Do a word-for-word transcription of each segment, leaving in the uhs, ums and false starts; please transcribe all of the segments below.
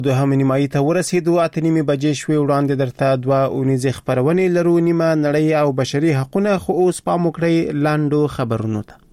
دوهم نیمایي ته ورسېدو، اته نیمې بجې شوې. وړاندې درته دوه اونیزې خپرونې لرو، نیمه نړۍ او بشري حقونه. خو اوس پام وکړئ لاندو خبرونو ته.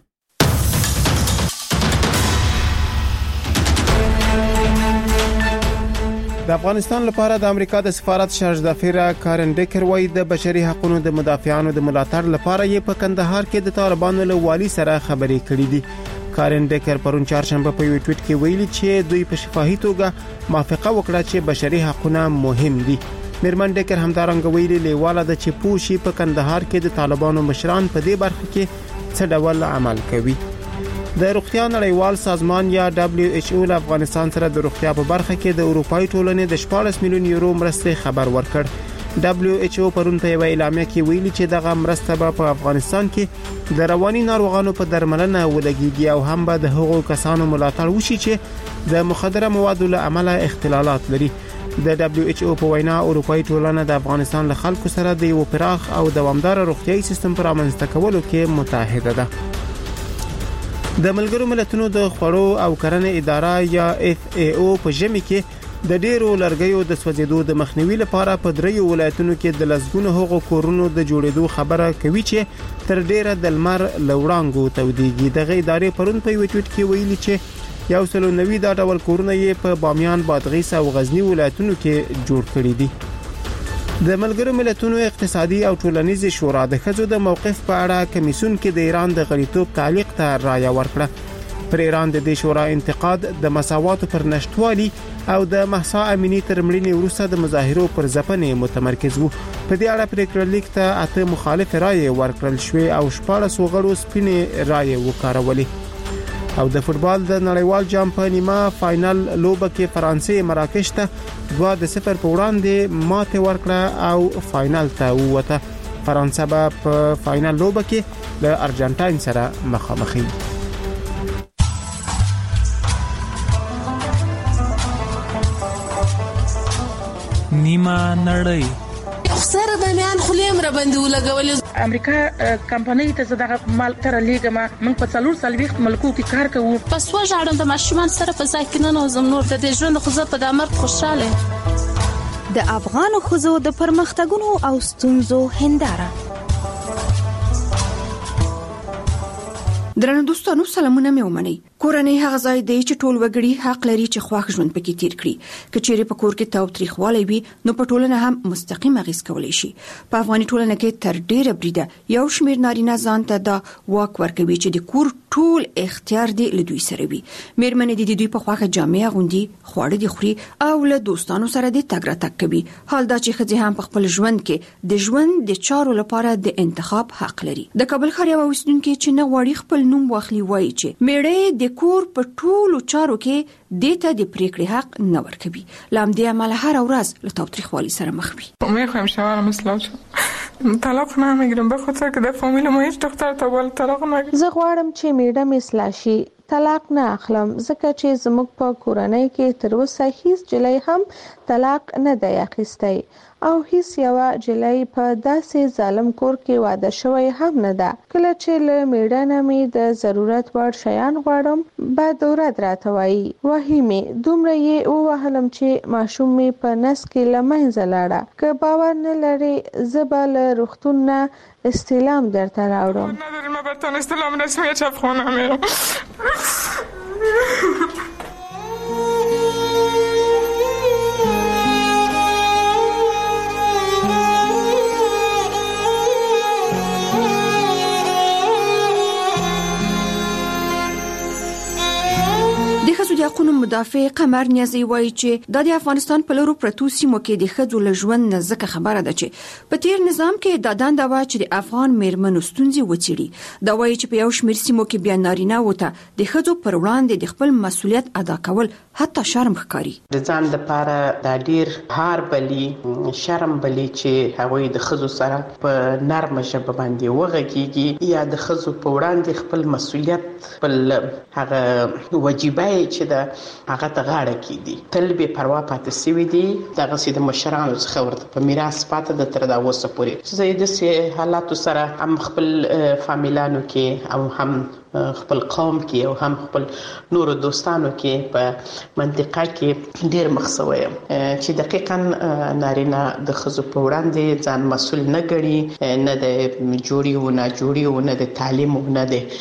د افغانستان لپاره د امریکا د سفارت شارج دافیر کارن ډیکر وایي د بشري حقوقو د مدافعانو د ملاتړ لپاره یې په کندهار کې د طالبانو له والي سره خبرې کړې دي. کارن ډیکر پرون چهارشنبه په یو ټویټ کې ویلي چې دوی په شفاهي توګه موافقه وکړه چې بشري حقوق مهم دي. میرمن ډیکر همدارنګه ویلي لیواله د چې پوشي په کندهار کې د طالبانو مشران په دې برخه کې څه ډول عمل کوي. د روغتیا نړیوال سازمان یا دبليو ایچ او له افغانستان سره د روغتیا په برخه کې د اروپאי ټولنې د شپږ میلیون یورو مرستې خبر ورکړ. دبليو ایچ او پرون په اعلامیه کې ویلي چې دغه مرسته به په افغانستان کې د رواني ناروغانو په درملنه ولګيږي او هم به د هغو کسانو ملاتړ وشي چې د مخدره موادو له امله اختلالات لري. د دبليو ایچ او په وینا اروپאי ټولنه د افغانستان له خلکو سره د یو پراخ او دوامدار روغتيایي سیستم پر رامنځته کولو کې متحده ده. د ملګرو ملتونو د خوړو او کرنې اداره یا اف ای او په ژمي کې د ډیرو لرګیو د سوځیدو د مخنیوي لپاره په دریو ولایتونو کې د لسګونو هغو کورونو د جوړېدو خبره کوي چې تر ډیره د لمر لوړانګو توديږي. دغه ادارې پرون په یو ټویټ کې ویلي چې یو سل نوي دا ډول کورونه یې په بامیان، بادغیس او غزنی ولایتونو کې جوړ کړي دي. د ملګرو ملتونو اقتصادي او ټولنیز شورا د ښځو د موقف په اړه کمیسیون کې د ایران د غړیتوب تعلیق ته رایه ورکړه. پر ایران د دې شورا انتقاد د مساواتو پر نشټوالي او د مهسا امینی تر مړینې وروسته د مظاهرو پر ځپنې متمرکز وو. په دې اړه پریکړه لیک ته اته مخالف رایه ورکړل شوې او شپږ غړو سپینې رایه وکارولې. او د فوتبال د نړیوال جام په نیمه فائنل لوبه کې فرانسې مراکش ته دوه د صفر په وړاندې ماته ورکړه او فائنل ته ووته. فرانسه به په فائنل لوبه کې له ارجنټاین سره مخامخ وي. نیمه نړۍ سره د میان خلیم را باندې ولګولې. امریکا کمپنۍ ته زداغه مال تر لیګما موږ په څلور سلويخت ملکو کې کار کوو. پس وژاړم د ماشومان سره په ځای کې نه نوزم نور د ژوند خو په د امر خوشاله. د افغان خزو د پرمختګونو او ستونزو هنداره. درنو دوستانو سلامونه مې ومنئ. کورنۍ هغه ځای دی چې ټول وګړي حق لري چې خواخ ژوند پکې تیر کړي. کچېره په کور کې توپ تاریخوالی وي نو په ټولنه هم مستقیم اغیز کولی شي. په افغاني ټولنه کې تر ډیره بریده یو شمیر نارینه ځان ته د واک ورکوي چې د کور ټول اختیار دی له دوی سره وي. میرمنې د دوی په خواخه جامې غوندي خواړه دي خوري او له دوستانو سره د تګ راتګ کوي. حال دا چې ښځې هم په خپل ژوند کې د ژوند د چارو لپاره د انتخاب حق لري. د کابل ښار یو اوسیدونکو چې نه غواړي خپل نوم واخلي وایي چې میړه د کور په ټولو چارو کې دیته د پریکړې حق نه ورکوي. لام دې عمل هر ورځ له تاوتریخوالي سره مخ وي. میخوام شوهرم اصلاح شه. طلاق نمیگیرم به خاطر که در فامیل ما هیچ دختر تا بالا طلاق نگیره. زه غواړم چې میډم اصلاح شي. طلاق نه اخلم ځکه چې زموږ په کورنۍ کې تر اوسه هیڅ جلۍ هم طلاق نه دی اخیستی او هیڅ یو جلۍ په داسې ظالم کور کې واده شوی هم نه ده. کله چې له میډانه مې د ضرورت وړ شیان غواړم بعد ورځ راته وایي وهي مې دومره یې ووهلم چې ماشوم مې په نس کې له منځه لاړه. که باور نه لرې زه به له روغتون نه استعلام درته راوړم. نداریم ما برتان استعلام رسمی چپخانه میرم. د ښځو د حقوقو مدافع قمر نیازی وایي چې د افغانستان په لورو پرتو سیمو کې د ښځو له ژوند نه ځکه خبره ده چې په تیر نظام کې د دنده وا چې د افغان میرمنو ستونزې وڅېړي. دا وایي چې په یو شمېر سیمو کې بیا نارینه وته د ښځو پر وړاندې د خپل مسولیت ادا کول حتی شرم ښکاري. د ځان لپاره دا ډیر هار بلی شرم بلی چې هغوی د ښځو سره په نرمه ژبه باندې وغږیږي یا د ښځو په وړاندې خپل مسولیت خپل هغه وجیبه چې دا هغه ته غاړه کیدي تل به پروا پاتې سوي دي. دغه سید مشرانو څخه ورته په میراث پاتې د تر دا وسه پورې زه د سه حالات سره هم خپل فامیلانو کې او هم خپل قوم کې او هم خپل نورو دوستانو کې په منطقه کې ډیر مخسوي چې دقیقاً نارینه د خزو په وړاندې ځان مسؤل نه ګڼي، نه د جوړي او نه جوړي او نه د تعلیم او نه د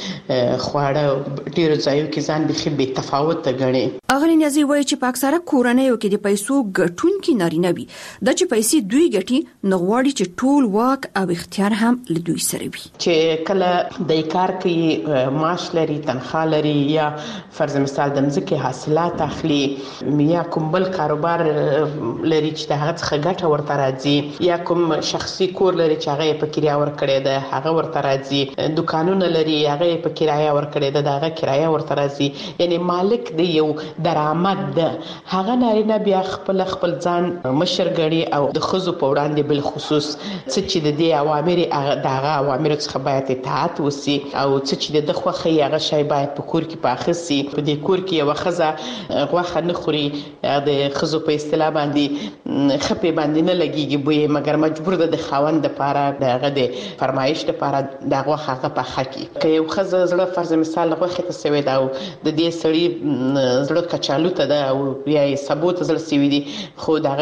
خواړه ډیر ځایو کې ځان بخي به تفاوت غني. اغلی نیازی وایي چې په اکثره کورنیو کې د پیسو ګټونکي نارینه وي، د چې پیسې دوی ګټي نو غواړي چې ټول واک او اختیار هم له دوی سره وي. چې کله د کار کوي، معاش لري، تنخواه لري، یا فرض مثال د مځکې حاصلات اخلي، یا کوم بل کاروبار لري چې د هغه څخه ګټه ورته راځي، یا کوم شخصي کور لري چې هغه په کرایه ورکړي ده هغه ورته راځي، دکانونه لري هغه په کرایه ورکړي ده هغه کرایه ورته راځي، یعنی مالک دی یو درآمد ده. هغه نارینه بیا خپل خپل ځان مشر ګړي او د خزو په وړاندې بل خصوص چې د دې اوامر دغه اوامر څخه باید اطاعت وسی او چې د خوخه هغه شی باید په کور کې پاخسي. په دې کور کې یو خزه غوخه نه خوري، د خزو په اصطلاح باندې خپې باندې نه لګيږي بوې، مګر مجبور ده د خاوند لپاره دغه د فرمایش لپاره دغه غوخه په حقي کې یو خزه زړه فرض مثال غوخه ته سوي دا او د دې سړي زړه کچالو ته ده او یا ثبوت زړه سوي دي، خو دغه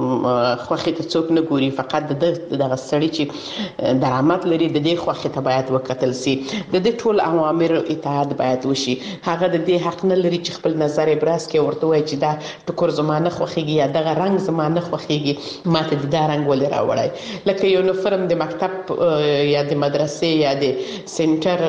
خوخه ته څوک نه ګوري، فقط د دغه سړي چې درآمد لري د دې خوخه ته باید وکتل سي، د دې ټول اوامر اطاعت باید وشي. هغه د دې حق نه لري چې خپل نظر ابراز کوي، ورته وایي چې دا ټکر زمانه خوخيږي یا دغه رنگ زمانه خوخيږي، ماته د دا رنگ ولې راوړای. لکه یو نفرم د مکتب یا د مدرسې یا د سنټر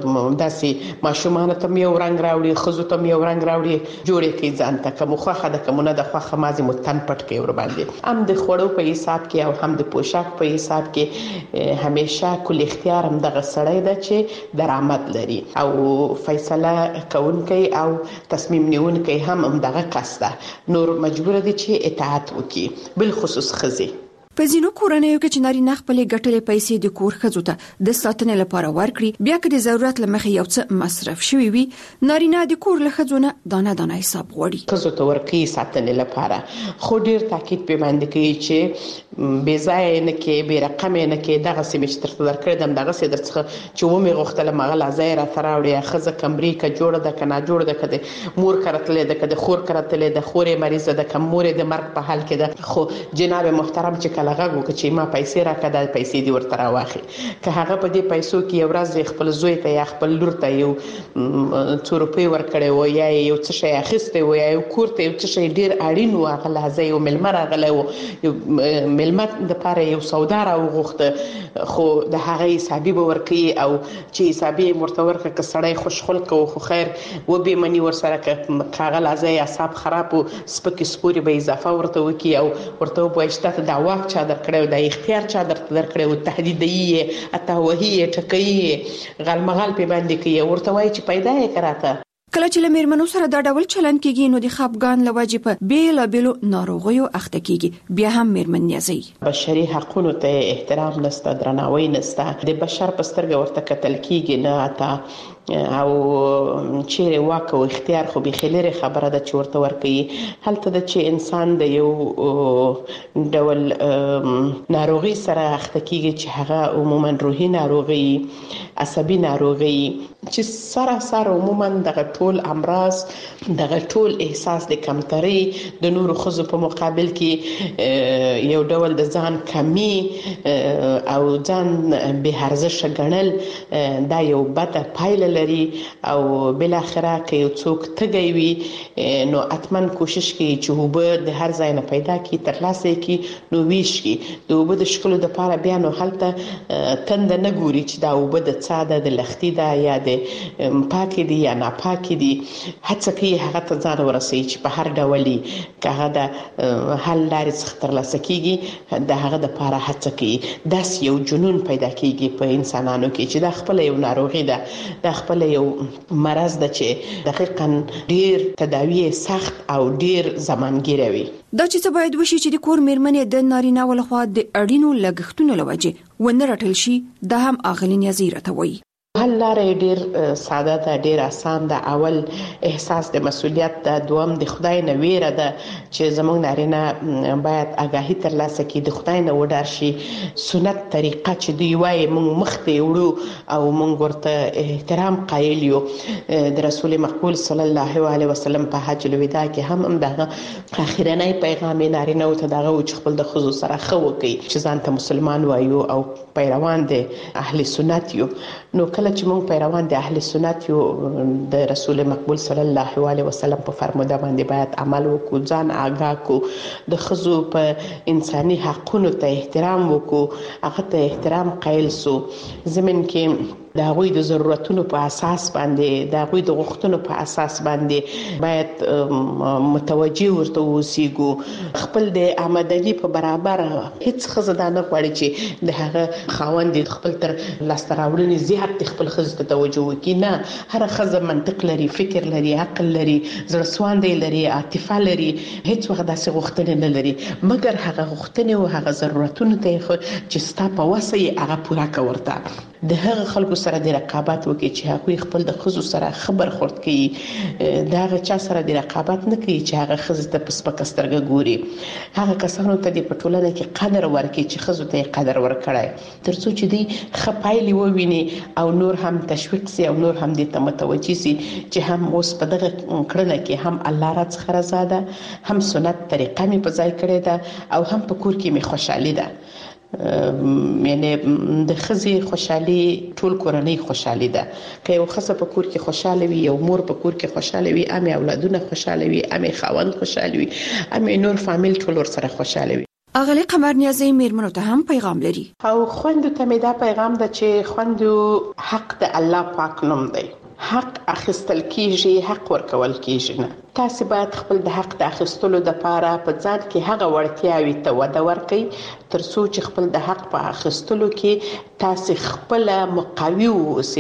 داسې ماشومان ته یو رنگ راوړي، خزو ته یو رنگ راوړي، جوړې کوي ځان ته کوم خوخه د کومه د خوخه مازی متن پټ کوي ور باندې، هم د خوړو په حساب کې او هم د پوشاک په حساب کې همیشه کل اختیار هم دغه سړی ده چې درآمد لري او فیصله کوونکی او تصمیم نیونکی هم هم دغه کس ده، نور مجبور دي چې اطاعت وکړي، بل خصوص خزي. په ځینو کورنیو کې چې نارینه خپلې ګټلې پیسې د کور ښځو ته د ساتنې لپاره ورکړي، بیا که د ضرورت له مخې یو څه مصرف شوي وي، نارینه د کور له ښځو نه دانه دانه حساب غواړي. ښځو ته ورکړي ساتنې لپاره، خو ډیر تاکید پې باندې کوي چې بې ځایه نه کې، بې رقمې نه کې، دغه سیمې چې درته درکړې دم دغه سې در څخه چې ومې غوښتله مغه لا ځای راته راوړې، ښځه کمرې که جوړه ده که ناجوړه ده، که د مور کره تلې ده که د خور کره تلې ده، خور یې مریضه ده که مور یې د مرګ په حال کې ده، خو جناب محترم چې کله غږ وکړي چې ما پیسې راکړه دا پیسې دې ورته راواخلي، که هغه په دې پیسو کې یو ورځ خپل زوی ته یا خپل لور ته یو څو روپۍ ورکړې و یا یو څه شی اخیستی و یا یو کور ته یو څه شی ډیر اړین و، هغه لحظه یو مېلمه راغلی و، یو مېلمه دپاره یو سودا راوغوښته، خو د هغه حسابي به ورکوي او چې حسابي یې ورته ورکړه که سړی خوش خلقه و خو خیر وبې مني ورسره، که هغه لحظه یې اعصاب خراب و سپکې سپورې به اضافه ورته وکړي او ورته ووایي چې تا ته دا واک چا درکړی و، دا اختیار چا درته درکړی و، تهدیدوي یې، اتهوهي یې، ټکوي یې، غالمغال پې باندې کوي، ورته وایي چې پیدا یې که راته. کله چې له میرمنو سره دا ډول چلند کیږي نو د خپګان له وجې په بیلابیلو ناروغیو اخته کیږي. بیا هم میرمن نیازی بشري حقونو ته احترام نشته، درناوی نشته، د بشر په سترګه ورته کتل کیږي نه، اته او چیرې واک او اختیار خو به خلره خبره ده چې ورته ورکوي. هلته د چې انسان د یو ډول ناروغي سره اخته کیږي چې هغه عموما روحي ناروغي، عصبي ناروغي، چې سراسر عموما دغه ټول امراض، دغه ټول احساس د کمترۍ د نورو ښځو په مقابل کې یو ډول د ځان کمی او ځان بې ارزښته ګڼل دا یو بده پایله لري او بل اخره کې یو څوک تږی وي نو اتمن کوشش کوي چې اوبه د هر ځای نه پیدا کړي، ترلاسه کړي، نو ویش کړي. د اوبه د شکلو دپاره بیا نو هلته تنده نه ګوري چې دا اوبه د څا ده، د لختي ده یا د پاکې دي یا ناپاکې دي، هڅه کوي هغه ته ځان ورسوي چې په هر ډول که هغه د حل لارې څخه ترلاسه کېږي د هغه دپاره هڅه کوي. داسې یو جنون پیدا کېږي په انسانانو کې چې دا خپله یو ناروغي ده، دا خپل یو مرض ده چې دقیقاً ډیر تداوی سخت او ډیر زمانګیره وي. دا چې څه باید وشي چې د کور میرمنې د نارینه ولخوا د اړینو لګښتونو لوجه ونه رټل شي، دا هم اغلین یزیره ته وایي. حل لارې ډیر ساده ده، ډیر آسان ده. اول احساس د مسؤلیت ده، دوم د خدای نه ویره ده چې زموږ نارینه باید آگاهی ترلاسه کړي، د خدای نه وډار شي. سنت طریقه چې دوی وایي موږ مخ ته وړو او موږ ورته احترام قایل یو. د رسول مقبول صلی الله علیه وسلم په حج الوداع کې هم هم دغه اخیرنی پیغام نارینه او ته دغه او خپل د خزو سره خو کوي چې ځان ته مسلمان وایو او پیروان د اهل سنت یو. نو کله چې موږ پیروان د اهل سنت یو، د رسول مقبول صلی الله علیه وسلم په فرموده باندې باید عمل وکړو، ځان آگاه کو، د خزو په انساني حقونو ته احترام وکړو، هغه ته احترام قایل سو. زمين کې د هغوی د ضرورتونو په اساس باندې، د هغوی د غوښتنو په اساس باندې باید متوجه ورته اوسېږو. خپل د آمدنی په برابر هیڅ ښځه دا نه غواړي چې د هغه خاوند خپل تر لاسته راوړنې زیات د خپل ښځې ته توجه وکړي. نه، هر ښځه منطق لري، فکر لري، عقل لري، زړه سواندی لري، عاطفه لري، هیڅ وخت داسې غوښتنې نه لري، مګر هغه غوښتنې او هغه ضرورتونه ته چې ستا په وسه یې هغه پوره کړه. ورته د هغه خلکو سره د رقابت وکړي چې هغوی خپل د ښځو سره خبر خورد کوي، د هغه چا سره د رقابت نه کوي چې هغه ښځې ته په سپکه سترګه ګوري. هغه کسانو ته د په ټولنه کې قدر ورکړي چې ښځو ته یې قدر ورکړی، تر څو چې دوی ښه پایلې وویني او نور هم تشویق سي او نور هم دې ته متوجه سي چې هم اوس په دغه کړنه کې هم الله را څخه رضا ده، هم سنت طریقه مې په ځای کړې ده او هم په کور کې مې خوشحالي ده. یعنی د ښځې خوشحالي ټول کورنۍ خوشحالي ده. که یو ښځه په کور کې خوشاله وي، یو مور په کور کې خوشاله وي، امې اولادونه خوشاله وي، امې خاوند خوشاله وي، امې نور فامیل ټول ورسره خوشاله وي. اغلی قمر نیازی میرمنو ته هم پیغام لري او خوندو ته مې دا پیغام ده چې خوندو حق د الله پاک نوم دی، حق اخیستل کیږي، حق ورکول کیږي نه. تاسو باید خپل د حق د اخیستلو د لپاره په ځان کې هغه وړتیاوي ته وده ورکړئ تر څو چې خپل د حق په اخیستلو کې تاسو خپل مقاوي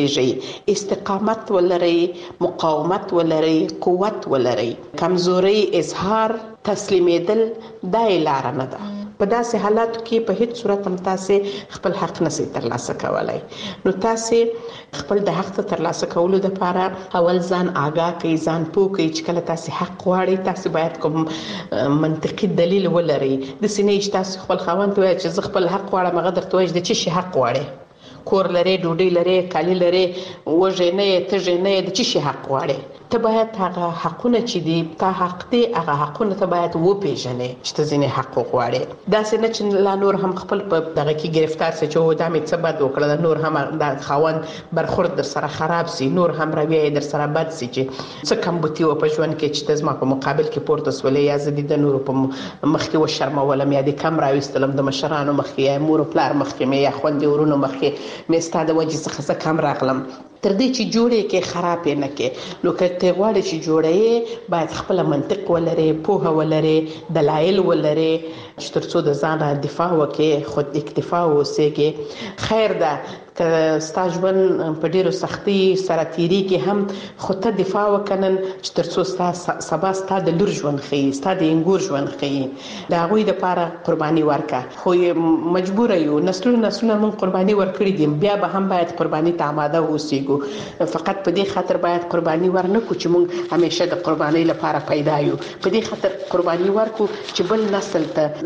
اوسئ، استقامت ولرئ، مقاومت ولرئ، قوت ولرئ. کمزوري اظهار تسلیمیدل دا لار نه ده. په داسې حالاتو کې په هیڅ صورت هم تاسو خپل حق نشئ ترلاسه کولای. نو تاسو خپل د حق ترلاسه کولو لپاره اول ځان آگاه کړئ، ځان پوه کړئ چې کله تاسو حق غواړئ تاسو باید کوم منطقي دلیل ولرئ. د سینې چې تاسو خپل خاوند وایي چې زه خپل حق غواړم، هغه درته وایي د چی شي حق غواړئ؟ کور لري، ډوډۍ لري، کالی لري، وژې نه تژې نه، د چی شي حق غواړئ؟ ته باید هغه حقونه چې دي تا حق دي هغه حقونه ته باید وپیژنې چې ته ځینې حق غواړې. داسې نه چې لا نور هم خپل په دغه کې گرفتار سي چې و دا مې څه بد وکړل، نور هم د خاوند برخورد در سره خراب سي، نور هم رویه در سره بد سي چې څه کم بوتي و په ژوند کې چې زما په مقابل کې پورته سولې یا زه د نور په مخ کې وشرمولم یا د کم راوستلم د مشرانو مخ کې یا مور پلار مخ کې مې یا خوندې ورونو مخ کې مې ستا د وجې څخه څه کم راغلم، تر دې چې جوړې کې خراب نه کې. نو که ته غواړې چې جوړې باید خپل منطق ولري، پوهه ولري، دلایل ولري چې تر څو د ځان دفاع وکړي، خود اکتفا اوسېږي. خیر ده که ستا ژوند په ډیرو سختي سره تیریږي هم خو ته دفاع وکنن چې تر څو ستا سبا ستا د لور ژوند ښیي، ستا د انګور ژوند ښیي. د هغوی دپاره قرباني ورکړه. خو مجبوره یو، نسلونه نسلونه موږ قرباني ورکړي دي، بیا به هم باید قرباني ته آماده اوسېږو. فقط په دې خاطر باید قرباني ورنکړو چې موږ همیشه د قرباني لپاره پیدا یو. په دې خاطر قرباني ورکړو چې بل نسل ته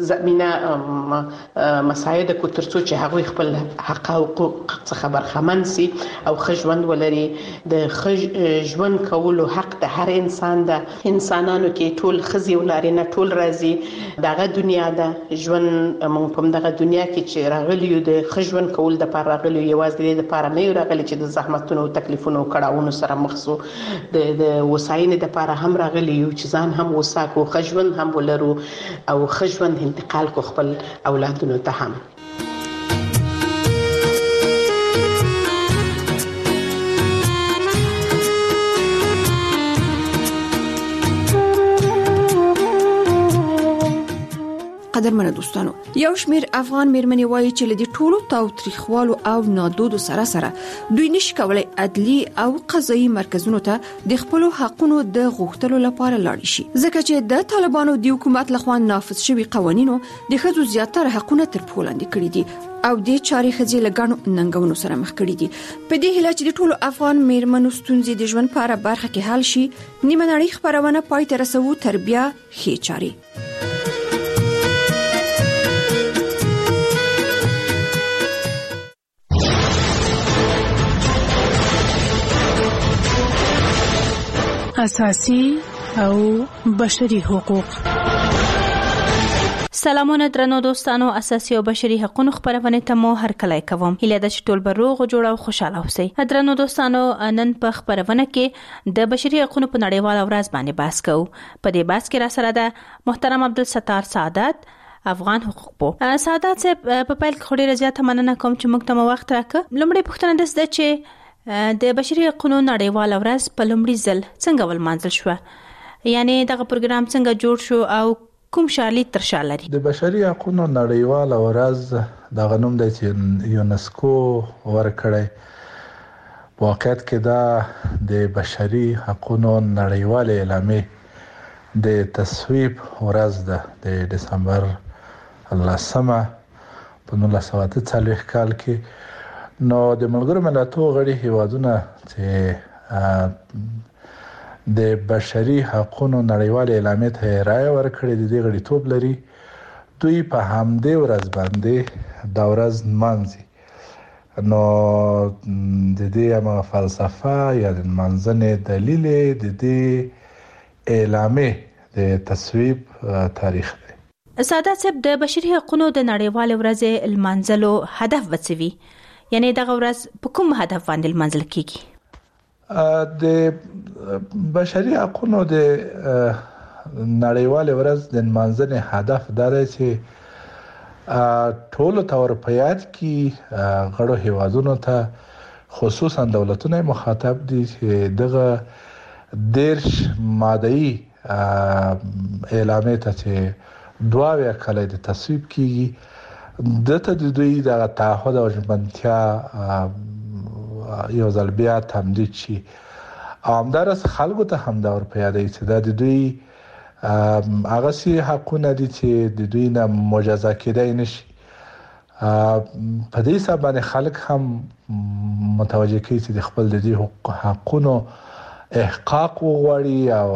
زمينه مساعده کو تر څو چې هغوی خپل حق او حقوق څخه برخمن سي او ښه ژوند ولري. د ښه ژوند کولو حق د هر انسان ده. انسانانو کې ټول ښځې او نارینه ټول راځي، دغه دنیا ده. ژوند موږ په دغه دنیا کې چې راغلي یو د ښه ژوند کول د لپاره راغلي یو، یوازې د لپاره نه یو راغلي چې د زحمتونو او تکلیفونو او کړاوونو سره مخ سو. د د وساینې د لپاره هم راغلي یو چې ځان هم وساکو، ښه ژوند هم ولرو او ښه ژوند انتقال کو خپل اولادونو ته هم. قدرمن دوستانو یو شمیر افغان میرمنې وایي چې لدی ټولو تاوتریخوالو او نادودو سره سره دوی نشي کولای عدلی او قضایي مرکزونو ته د خپل حقونو د غوښتلو لپاره لاړ شي ځکه چې د طالبانو د حکومت لخوا نافذ شوی قوانینو د ښځو زیاتره حقونه تر پښو لاندې کړي دي او د چاري خځې لګانو ننګونو سره مخ کړي دي په دې هیله چې د ټولو افغان میرمنو ستونزې د ژوند په اړه برخه کې حل شي نیمه نړۍ خبرونه پای ته رسوو تر بیا ښې چاري اساسي او بشري حقوق. سلامونه درنو دوستانو، اساسي او بشري حقوقو خبرونه ته مو هر کله کوم. هیله ده چې ټول به روغ جوړ او خوشاله اوسئ. درنو دوستانو، نن په خبرونه کې د بشري حقوقو په نړیواله ورځ باندې بحث کوو. په دې بحث کې را سره ده محترم عبدالستار سعادت، افغان حقوق پو. سعادت صاحب، په پیل کې خوري رضایت مننه کوم چې موږ ته وخت راکړ. لومړی پوښتنه ده چې د بشري حقوقو نړیواله ورځ په لومړي ځل څنګه ولمانځل شو؟ یعنی دغه پروګرام څنګه جوړ شو او کوم شالي تر شا لري؟ د بشري حقوقو نړیواله ورځ د غنوم د یونسکو ورکړی. په واقعیت کې دا د بشري حقوقو نړیواله اعلامیه د تصویب ورځ ده د دسمبر لسمه په نولس سوه اته څلوېښت کال کې. نو د ملګرو ملتونو غړي هیوادونه چې د بشري حقوقو نړیواله اعلامیه ته رائے ورکړي د دې غړیتوب لري، دوی په همدې ورځ باندې دا ورځ نمانځي. نو د دې هغه فلسفه یا د منځنۍ دلیل د دې اعلامیه د تصویب تاریخ دی. سعادت صاحب، د بشري حقوقو د نړیواله ورځ لمانځلو هدف وڅوي، یعنی دغه ورځ په کوم هدف باندې لمانځل کیږي؟ د بشري حقوقو د نړیواله ورځ د لمانځنې هدف دا دی چې ټول تورپیات کې غړو هیوادونو ته خصوصا دولتونه مخاطب دي چې دغه دیرش ماده‌ای اعلامیه ته چې دوه ویا کله د تصویب کیږي، دته د دوی د تعهد او ژمنتیا یو ځل بیا تمدید شي. او همدارس خلکو ته هم دا ورپیاده چې دا د دوی هغه سي حقونه دي چې د دوی نه مجازا کېدای نشي. په دې سبب باندې خلک هم متوجه کوي چې د خپل د دې حقونو احقاق وغواړي او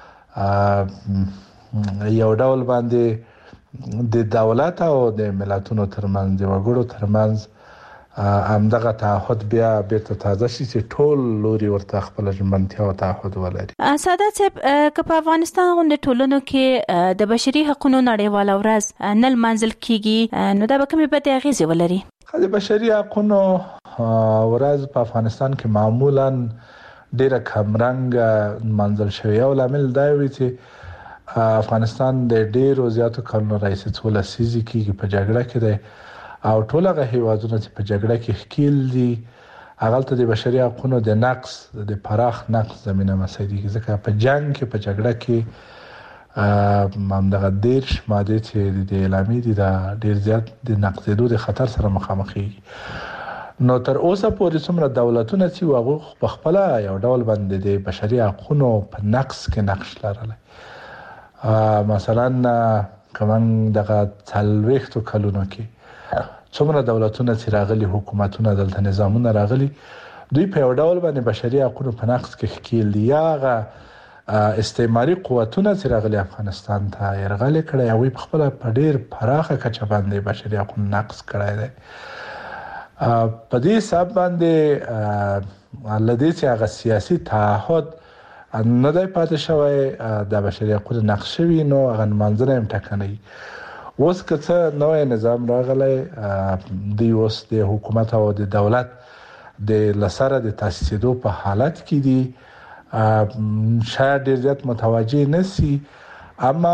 یو ډول باندې د دولت او د ملتونو ترمنځ د وګړو ترمنځ همدغه تعهد بیا بیرته تازه شي چې ټول لوري ورته خپل ژمنتیا او تعهد ولري. سعادت صاحب، که په افغانستان غونډه ټولنو کې د بشري حقوقو نړیواله ورځ نه لمانځل کیږي، نو دا به کومې بدې اغیزې ولري؟ د بشري حقوقو ورځ په افغانستان کې معمولا ډیره کمرنګ منځل شوی او لامل دا وي چې افغانستان د ډیرو زیاتو کلونو راهیسې څو لسیزې کېږي په جګړه کې دی او ټول هغه هیوادونه چې په جګړه کې ښکیل دي هغه ته د بشري حقوقو د نقص د پراخ نقص زمينه مساعدېږي، ځکه په جنگ کې په جګړه کې همدغه دیرش ماده چې د اعلامیې دي دا ډیر زیات د نقضېدو د خطر سره مخامخ کېږي. نو تر اوسه پورې څومره دولتونه چې هغه په خپل یو ډول باندې د بشري حقوقو په نقص کې نقش لرلی. مثلا کمن دغه څلوېښتو کلونو کې څومره دولتونه چې راغلي، حکومتونه دلته نظامونه راغلي، دوی په یو ډول باندې بشري حقوقو په نقص کې ښکیل دي. یا هغه استعماري قوتونه چې راغلي افغانستان ته یرغل کړی او په خپل په ډیر پراخه کچه باندې بشري حقوقو نقص کړی دی. په دې سبب باندې لدې چې هغه سیاسي تعهد نه دی پاتې شوی، د بشري حقوقو نقش شوی، نو هغه منځنه هم ټاکنی. اوس که څه نوې نظام راغلی دی، اوس د حکومت او د دولت د لسره د تاسیسېدو په حالت کې دي، شاید ډیر زیات متوجه نشي، اما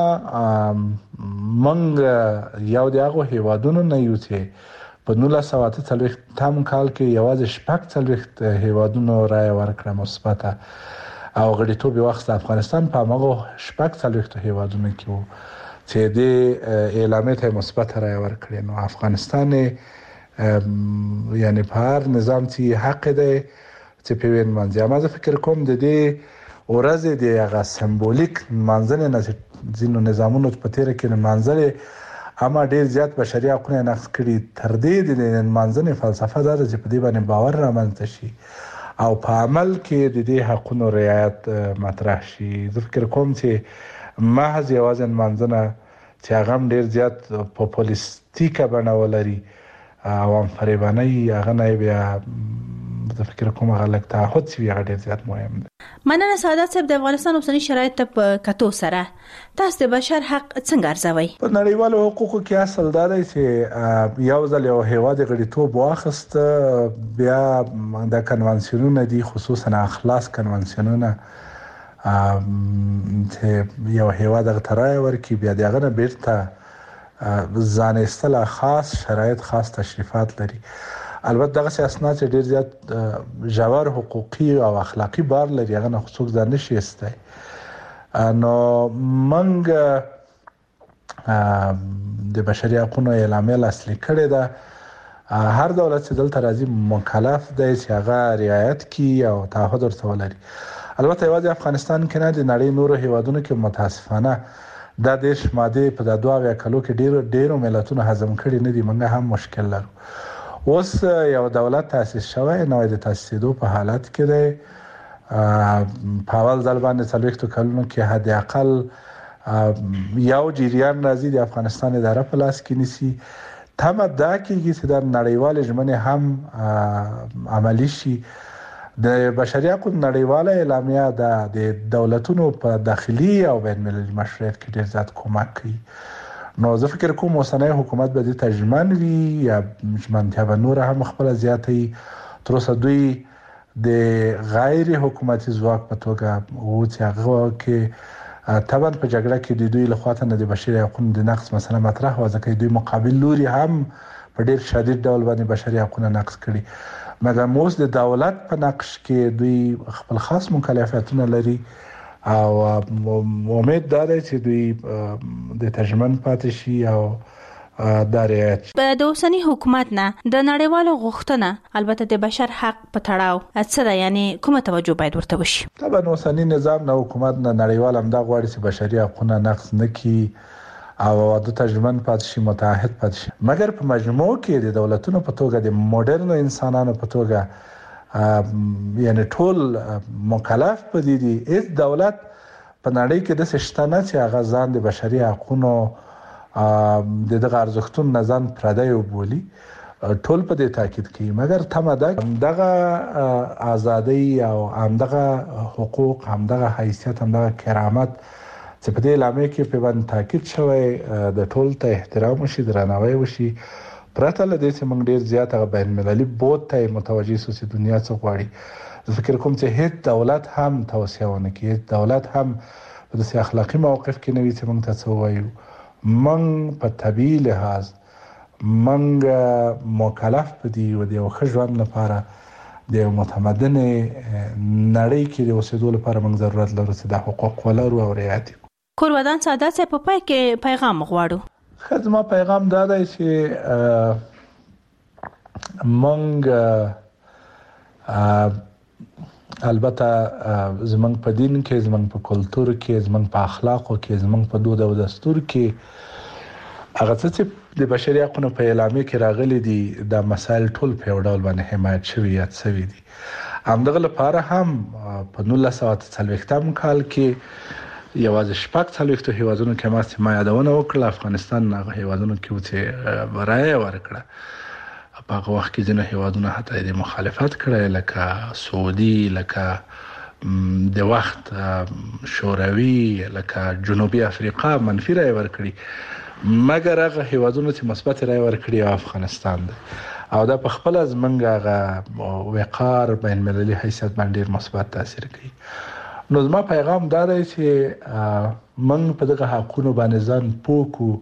موږ یو د هغو هیوادونو نه یو چې په نولس سوه اته څلوېښتم کال کې یوازې شپږ څلوېښت هیوادونو رایه ورکړه مثبته او غړیتوب یې واخیست. افغانستان په هغو شپږ څلوېښتو هیوادونو کې و چې د اعلامیه ته مثبت رائے ورکړي. نو افغانستان یعنی په هر نظام چې حق دی چې په وین منځي. اما زه فکر کوم د دې ورځې د هغه سمبولیک منځنه نه ځینو نظامونو په تیر کې منځلې اما ډیر زیات بشري حقوقونه نقض کړي. تر دې د منځنه فلسفه دا چې په دې باندې باور رامنځته شي او په عمل کې د دې حقوقو رعایت مطرح شي. زه فکر کوم چې محض یوازې منځنه چې هغه ډیر زیات پاپولیستیکه بڼه ولري او هم فریبانه هغه نه بیا د فکر کوم غلط تعهد سی هغه ډیر زیات مهم دی. مننه سعادت صاحب. د افغانستان اوسنی شرایط په کتو سره تاسو د بشر حق څنګه ارزوي؟ په نړیوالو حقوقو کې اصل دا دی چې یو ځل یو هیواد غړیتوب واخیست بیا د کنوانسیونونو دي خصوصا اخلاص کنوانسیونونه چې یو هیواد غترای ورکی بیا دغه نه بیرته ځان استله خاص شرایط خاص تشریفات لري. البته دغه اسناد چې ډیر زیات ژور حقوقي او اخلاقی بار لري هغه نه خصوص ځان نشي استای. نو منګ د بشري حقوقو اعلامیه اصلي کړی ده. هر دولت چې دلته راځي مکلف دی چې هغه رعایت کړي او تعهد ورته ولري. البته یوازې افغانستان کې نه د نړۍ نورو هیوادونو کې متاسفانه دا دیش ماده په د دوه ویا کلو کې ډیر ډیرو ملتونو هضم کړي نه دي. موږ هم مشکل لرو. اوس یو دولت تاسیس شوی نو د تاسیسېدو په حالت کې دی. په اول ځل باندې څلوېښتو کلونو کې حد اقل یو جریان راځي د افغانستان اداره په لاس کې نیسي. تمه دا کېږي چې د نړیوال ژمنې هم عملی شي. د بشري حقوقو نړیواله اعلامیه د دولتونو په داخلي او بین المللي مشروعیت کې ډېر زیات کومک کوي. نو زه فکر کوم اوسنی حکومت به د تجمن وي یا ژمنتیا به نور هم خپل زیاتې تر اوسه دوی د غیر حکومتي ځواک په توګه او چې هغه کې طبعا په جګړه کې د دوی لخوا ته د بشري حقوقو د نقض مسله مطرح و ځکه دوی مقابل لوري هم په ډېر شدید ډول باندې بشري حقوقو نقض کړي. مګر موږ د دولت په نقش کې دوی خپل خاص مکلفیتونه لري او امید دا دی چې دوی د تجمن پاتې شي او دا رعایت. د اوسنی حکومت نه د نړیوالو غوښتنه البته د بشر حق په تړاو څه ده، یعنی کومه توجه باید ورته وشي؟ طبعا اوسنی نظام نه حکومت نه نړیوال هم دا غواړي چې بشري حقوقونه نقض نه کړي او د تجمن پاتې شي، متعهد پاتې شي. مګر په مجموع کې د دولتونو په توګه د موډرن انسانانو په توګه یعنی ټول مکلف پدې دي. هیڅ دولت په نړۍ کې د سشتنه چې هغه ځان د بشري حقوقو د دغه ارزښتونو نه ځان پردی وبولي ټول په دې تاکید کوي. مګر تمه ده دغه ازادي او همدغه حقوق همدغه حیثیت همدغه کرامت چې په دې اعلامیه کې په باندې تاکید شوی د ټول ته احترام وشي، درناوی وشي. پرته له دې چې موږ ډیر زیات هغه بین المللي بود ته متوجي سو چې دنیا څه غواړي. زه فکر کوم چې هیڅ دولت هم توصیه ونه کوي، هیڅ دولت هم په داسې اخلاقی موقف کې نه وي چې موږ ته څه وایو. موږ په طبیعي لحاظ موږ مکلف پدې و د یو ښه ژوند لپاره د یو متمدن نړۍ کې د اوسېدو لپاره موږ ضرورت لرو چې د حقوق ولرو او رعایت وکړو. کورودان سعادت صاحب په پای کې پیغام غواړو. خدمه پیغام دا دی چې موږ البته زمونږ په دین کې، زمونږ په کلتور کې، زمونږ په اخلاقو کې، زمونږ په دود او دستور کې هغه څه چې د بشري حقوقو په اعلامیه کې راغلي دي دا مسایل ټول په یو ډول باندې حمایت شوي یا شوي دي. همدغه لپاره هم په نولس سوه څلوېښتم کال کې یوازې شپږ څلوېښتو هیوادونو کې ما یادونه وکړه، افغانستان هغه هیوادونو کې چې رایه ورکړه. په هغه وخت کې ځینې هیوادونه حتی د مخالفت کړی لکه سعودي، لکه د وخت شوروي، لکه جنوبي افریقا منفي رایه ورکړي. مګر هغه هیوادونه چې مثبت رایه ورکړي او افغانستان دی او دا په خپل زمونږ هغه وقار بین المللي حیثیت باندې ډېر مثبت تاثیر کوي. نو زما پیغام دا دی چې موږ په دغه حقونو باندې ځان پوه کړو.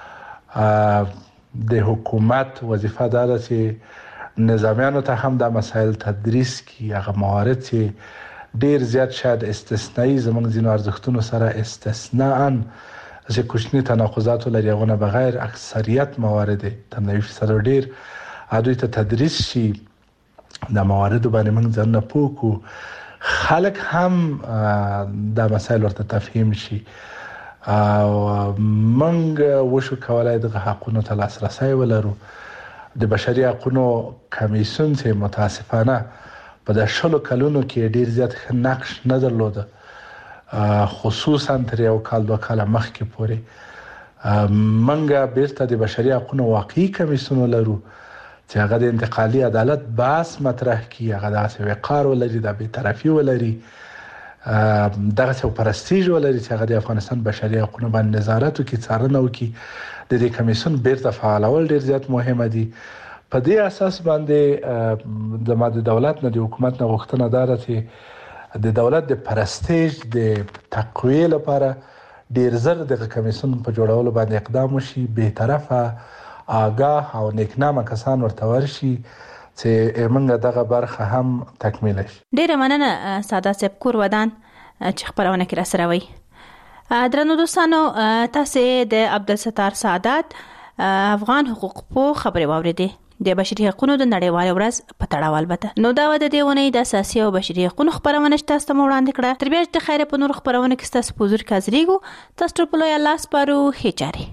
د حکومت وظیفه دا ده چې نظامیانو ته هم دا مسایل تدریس کړي، هغه موارد چې ډېر زیات شاید استثنایی زموږ ځینو ارزښتونو سره استثناءً چې کوچني تناقضات لري هغه بغیر اکثریت موارد تر نوي فیصد ډیر دوی ته تدریس شي د موارد باندې موږ ځنه پوکو خلک هم د مسایل ورته تفهیم شي او موږ وشو کولای د حقونو ته لاسرسي ولرو. د بشري حقوقو کمیسیون چې متاسفانه په د شلو کلونو کې ډیر زیات نقش نه درلوده، خصوصا تر یو کال دوه کال مخکې پورې. منګه بیرته د بشري حقوقو واقعي کمیسیون لرو چې هغه د انتقالي عدالت باس مطرح کړي، هغه د وقار ولري، د بی‌طرفي ولري، دغه څو پرستیج ولري چې هغه د افغانستان بشري حقوقو باندې نظارت وکړي، څارنه وکړي. د دې کمیسیون بیرته فعالول ډیر زیات مهمه دي. په دې اساس باندې د ماده دولت نه د حکومت نه غوښتنه ده چې د دولت د پرستیج د تقویه لپاره ډیر زر د کمیسیون په جوړولو باندې اقدام وشي، به طرفه آگاه او نیکنامه کسان ورته ورشي چې موږ دغه برخه هم تکمیل شي. ډیره مننه ساده صاحب کور ودان چې خبرونه کې را سره وي. درنو دوستانو، تاسو د عبدالستار سعادت افغان حقوق په خبري واوریدې د بشري حقوقو د نړیوال ورځ په تړاو. البته نو دا د دې ونې د اساسي او بشري حقوقو خبرونه تاسو ته وړاندې کړه. تر بیا د خیره په نور خبرونه کې تاسو په حضور کې حاضرېږو. تاسو په لوی الله سپارو. هچاري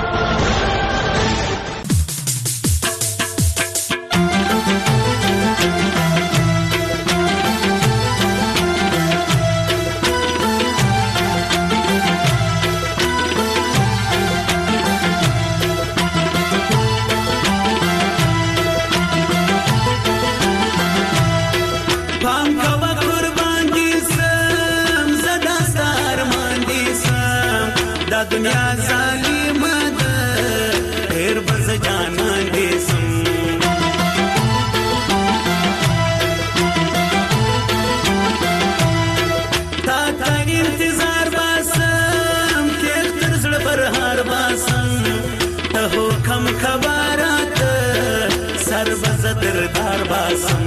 दुनिया जालिम ده ډېر بز جانان دې سم تا تا انتظار باسم کې تر زړه پر هار باسم ته حکم خبرات سر بز دردار باسم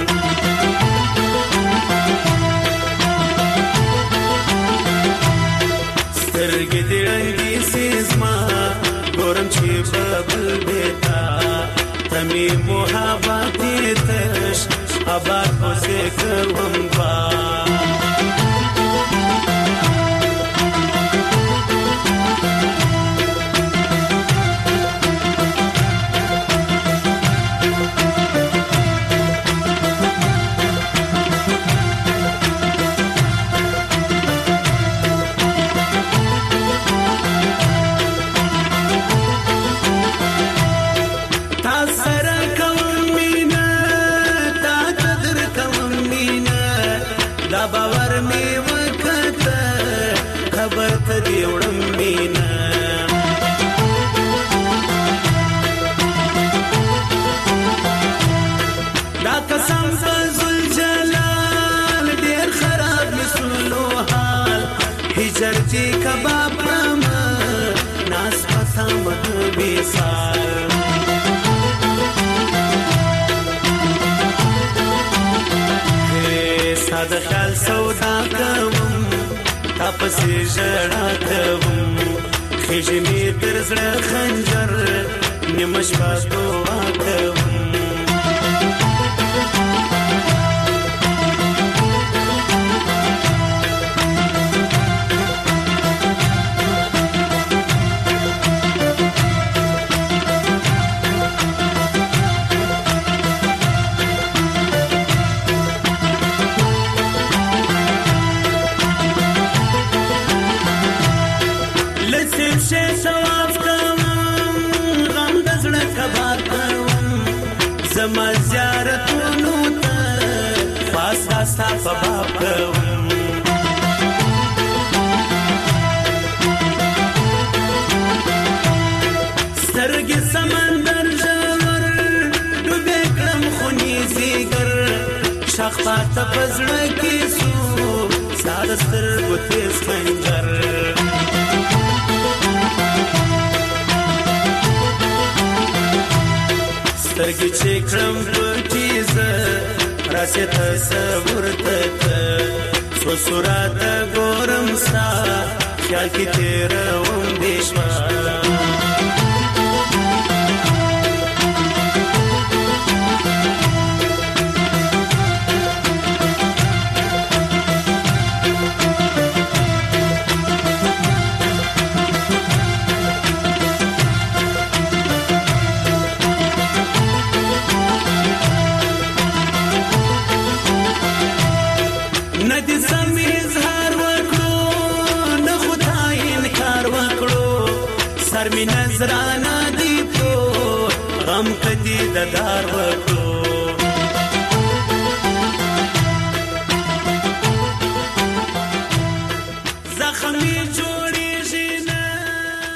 سترګې دې رنګي سیزما ګورم چې ببل بیتا تمي محبت تش آباد پسې کوم با चर्ची कबाब नास पसम बेसार हे सादा ख्याल सौदा कवम तापसी जड़ा कवम खिजमी दर्जड़ खंजर निमश बातो आकवम زما زیارتونو ته خاص راستا په باب کوم سترګې سمندر ژور ډوبې کړم خوني زیګر شخصات په زړه کې سو ساده سترګو تیز خنجر سترګې چې کړم پټیزه راسې تصور ته څو صورت ګورم ستا خیال کې تیروم دې شپه نظرانا دی پرو غم کدی د دار وکړو